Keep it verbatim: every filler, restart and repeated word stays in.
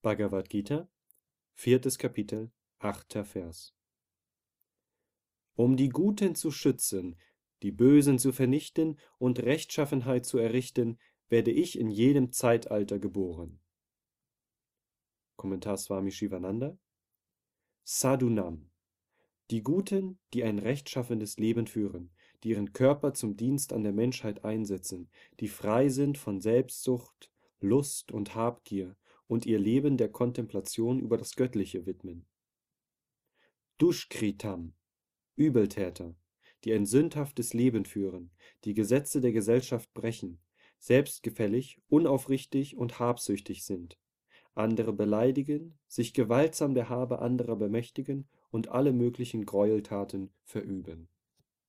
Bhagavad Gita, viertes Kapitel, achter Vers. Um die Guten zu schützen, die Bösen zu vernichten und Rechtschaffenheit zu errichten, werde ich in jedem Zeitalter geboren. Kommentar Swami Shivananda. Sadhunam. Die Guten, die ein rechtschaffenes Leben führen, die ihren Körper zum Dienst an der Menschheit einsetzen, die frei sind von Selbstsucht, Lust und Habgier und ihr Leben der Kontemplation über das Göttliche widmen. Dushkritam. Übeltäter, die ein sündhaftes Leben führen, die Gesetze der Gesellschaft brechen, selbstgefällig, unaufrichtig und habsüchtig sind, andere beleidigen, sich gewaltsam der Habe anderer bemächtigen und alle möglichen Gräueltaten verüben.